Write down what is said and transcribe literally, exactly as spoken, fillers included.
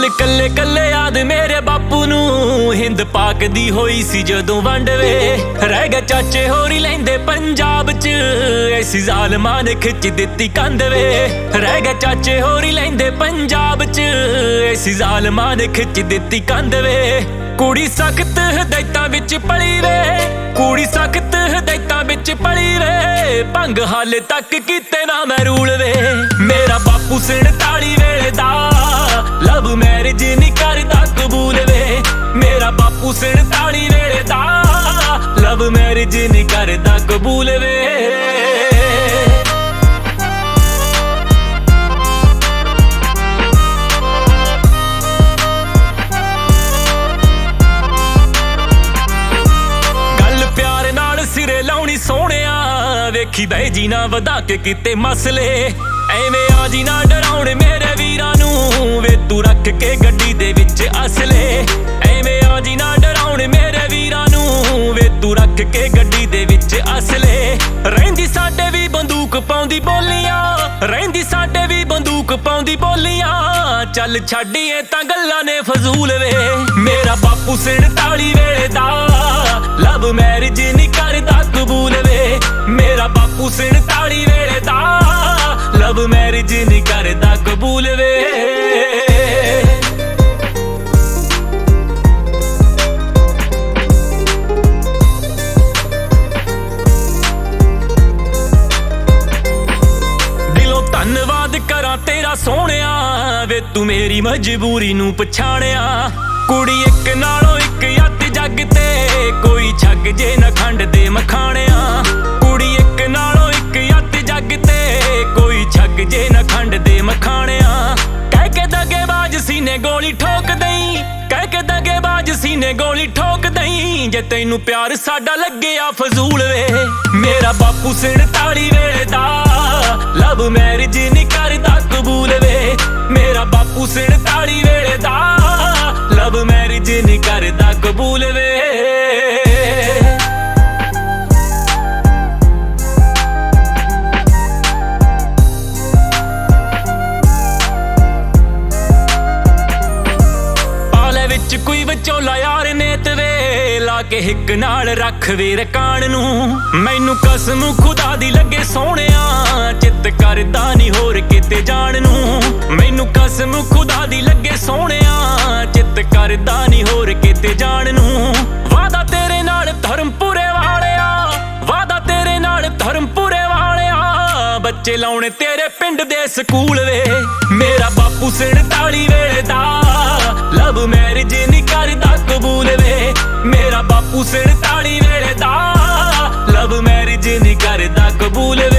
ਗੱਲ ਕੱਲੇ ਕੱਲੇ ਯਾਦ ਮੇਰੇ ਬਾਪੂ ਨੂੰ ਹਿੰਦ ਪਾਕ ਦੀ ਹੋਈ ਸੀ ਜਦੋਂ ਵੰਡ ਵੇ। ਰਹਿ ਗਏ ਚਾਚੇ ਹੋਰੀ ਲੈਂਦੇ ਪੰਜਾਬ ਚ ਐਸੀ ਜ਼ਾਲਮਾਂ ਨੇ ਖਿੱਚ ਦਿੱਤੀ ਕੰਧ ਵੇ। ਰਹਿ ਗਏ ਚਾਚੇ ਹੋਰੀ ਲੈਂਦੇ ਪੰਜਾਬ ਚ ਐਸੀ ਜ਼ਾਲਮਾਂ ਨੇ ਖਿੱਚ ਦਿੱਤੀ ਕੰਧ ਵੇ। ਕੁੜੀ ਸਖਤ ਹਦਾਇਤਾਂ ਵਿੱਚ ਪਲੀ ਵੇ, ਕੁੜੀ ਸਖਤ ਹਦਾਇਤਾਂ ਵਿੱਚ ਪਲੀ ਵੇ। ਭੰਗ ਹਾਲੇ ਤੱਕ ਕੀਤੇ ਨਾ ਮੈਂ ਰੂਲ ਵੇ। ਮੇਰਾ ਬਾਪੂ ਸੰਤਾਲੀ ਵੇਲੇ ਦਾ ਲਵ ਮੈਰਿਜ ਨਹੀਂ ਕਰਦਾ ਕਬੂਲ ਵੇ। ਮੇਰਾ ਬਾਪੂ ਸੰਤਾਲੀ ਵੇਲੇ ਦਾ ਲਵ ਮੈਰਿਜ ਨਹੀਂ ਕਰਦਾ ਕਬੂਲ ਵੇ। ਸਿਰੇ ਲਾਉਣੀ ਸੋਹਣਿਆ ਵੇਖੀ ਬਹਿ ਜੀ ਨਾ ਵਧਾ ਕੇ ਕਿਤੇ ਮਸਲੇ। ਐਵੇਂ ਆ ਜੀ ਨਾ ਡਰਾਉਣ ਮੇਰੇ ਵੀਰਾਂ ਨੂੰ ਵੇ ਤੂੰ ਰੱਖ ਕੇ ਗੱਡੀ ਦੇ ਵਿੱਚ ਅਸਲੇ। ਐਵੇਂ ਆ ਜੀ ਨਾ ਡਰਾਉਣ ਮੇਰੇ ਵੀਰਾਂ ਨੂੰ ਵੇ ਤੂੰ ਰੱਖ ਕੇ ਗੱਡੀ ਦੇ ਵਿੱਚ ਅਸਲੇ। ਰਹਿੰਦੀ ਸਾਡੇ ਵੀ ਬੰਦੂਕ ਪਾਉਂਦੀ ਬੋਲੀਆਂ, ਰਹਿੰਦੀ ਸਾਡੇ ਵੀ ਬੰਦੂਕ ਪਾਉਂਦੀ ਬੋਲੀਆਂ। ਚੱਲ ਛੱਡੀਏ ਤਾਂ ਗੱਲਾਂ ਨੇ ਫਜ਼ੂਲ ਵੇ। ਮੇਰਾ ਬਾਪੂ ਸੰਤਾਲੀ ਵੇਲੇ ਦਾ ਲਵ ਮੈਰਿਜ ਨਹੀਂ ਕਰਦਾ ਕਬੂਲ ਵੇ। ਮੇਰਾ ਬਾਪੂ ਸੰਤਾਲੀ ਵੇਲੇ ਦਾ ਲਵ ਮੈਰਿਜ ਨਹੀਂ ਕਰਦਾ ਕਬੂਲ ਵੇ। ਦਿਲੋਂ ਧੰਨਵਾਦ ਕਰਾਂ ਤੇਰਾ ਸੋਹਣਿਆ ਵੇ ਤੂੰ ਮੇਰੀ ਮਜਬੂਰੀ ਨੂੰ ਪਛਾਣਿਆ। ਕੁੜੀ ਇੱਕ ਨਾਲੋਂ ਇੱਕ ਯੱਤ ਜੱਗ ਤੇ ਕੋਈ ਛੱਗ ਜੇ ਨਾ ਖੰਡ ਦੇ ਮਖਾਣਿਆ। ਕੁੜੀ ਇੱਕ ਨਾਲੋਂ ਇੱਕ ਯੱਤ ਜੱਗ ਤੇ ਕੋਈ ਛੱਗ ਜੇ ਨਾ ਖੰਡ ਦੇ ਮਖਾਣਿਆ। ਕਹਿ ਕੇ ਦਗੇਬਾਜ਼ ਸੀਨੇ ਗੋਲੀ ਠੋਕ ਦਈ, ਕਹਿ ਕੇ ਦਗੇਬਾਜ਼ ਸੀਨੇ ਗੋਲੀ ਠੋਕ ਦਈ। ਜੇ ਤੈਨੂੰ ਪਿਆਰ ਸਾਡਾ ਲੱਗਿਆ ਫਜ਼ੂਲ ਵੇ। ਮੇਰਾ ਬਾਪੂ ਸੰਤਾਲੀ ਵੇਲੇ ਦਾ ਲਵ ਮੈਰਿਜ ਨਹੀਂ ਕਰਦਾ ਕਬੂਲ ਵੇ। ਮੇਰਾ ਬਾਪੂ ਸੰਤਾਲੀ ਵੇਲੇ ਦਾ ਲਵ ਮੈਰਿਜ ਨਹੀਂ ਕਰਦਾ ਕਬੂਲ ਵੇ। ਪਾਲੇ ਵਿੱਚ ਕੋਈ ਵਿਚੋਲਾ ਯਾਰ ਨੇਤ ਵੇ ਲਾ ਕੇ ਹਿੱਕ ਨਾਲ ਰੱਖ ਵੇ ਰਕਾਨ ਨੂੰ। ਮੈਨੂੰ ਕਸਮ ਖੁਦਾ ਦੀ ਲੱਗੇ ਸੋਹਣਿਆ ਚਿੱਤ ਕਰਦਾ ਨਹੀਂ ਹੋਰ ਕਿਤੇ ਜਾਣ ਨੂੰ। ਮੈਨੂੰ ਕਸਮ ਖੁਦਾ ਦੀ ਲੱਗੇ ਸੋਹਣਿਆ ਚਿੱਤ ਕਰਦਾ ਨਹੀਂ ਹੋਰ ਕਿਤੇ ਜਾਣ ਨੂੰ। ਵਾਦਾ ਤੇਰੇ ਨਾਲ ਧਰਮਪੁਰੇ ਵਾਲਿਆ, ਵਾਦਾ ਤੇਰੇ ਨਾਲ ਧਰਮਪੁਰੇ ਵਾਲਿਆ। ਬੱਚੇ ਲਾਉਣੇ ਤੇਰੇ ਪਿੰਡ ਦੇ ਸਕੂਲ ਵੇ। ਮੇਰਾ ਬਾਪੂ ਸੰਤਾਲੀ ਵੇਲੇ ਦਾ ਲਵ ਮੈਰਿਜ ਨਹੀਂ ਕਰਦਾ ਕਬੂਲ ਵੇ। ਮੇਰਾ ਬਾਪੂ ਸੰਤਾਲੀ ਵੇਲੇ ਦਾ ਲਵ ਮੈਰਿਜ ਨਹੀਂ ਕਰਦਾ ਕਬੂਲ ਵੇ।